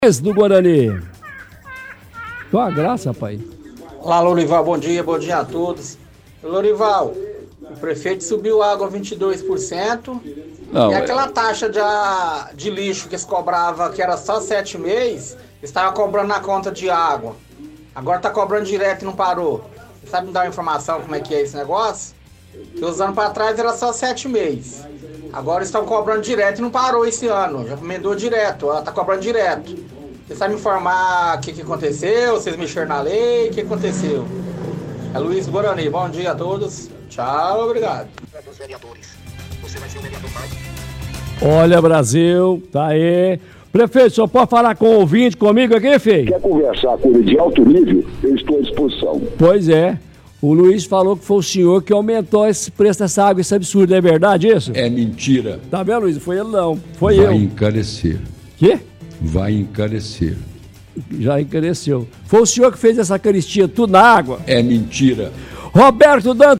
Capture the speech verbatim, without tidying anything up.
Do Guarani. Tua graça, pai. Olá, Lorival, bom dia, bom dia a todos. Lorival, o prefeito subiu a água vinte e dois por cento. Não, e aquela é... taxa de, de lixo que se cobrava, que era só sete meses, estava cobrando na conta de água. Agora está cobrando direto e não parou. Você sabe me dar uma informação como é que é esse negócio? Que os anos para trás era só sete meses. Agora estão cobrando direto e não parou esse ano. Já emendou direto, ela está cobrando direto. Você sabe me informar o que, que aconteceu? Vocês mexeram na lei? O que aconteceu? É Luiz Guarani. Bom dia a todos. Tchau, obrigado. Olha, Brasil, tá aí. Prefeito, só pode falar com o ouvinte comigo aqui, filho? Quer conversar com ele de alto nível? Eu estou à disposição. Pois é. O Luiz falou que foi o senhor que aumentou esse preço dessa água. Isso é absurdo, é verdade isso? É mentira. Tá vendo, Luiz? Foi ele não, foi Vai eu. Vai encarecer. Quê? Vai encarecer. Já encareceu. Foi o senhor que fez essa caristia tudo na água? É mentira. Roberto Dantas.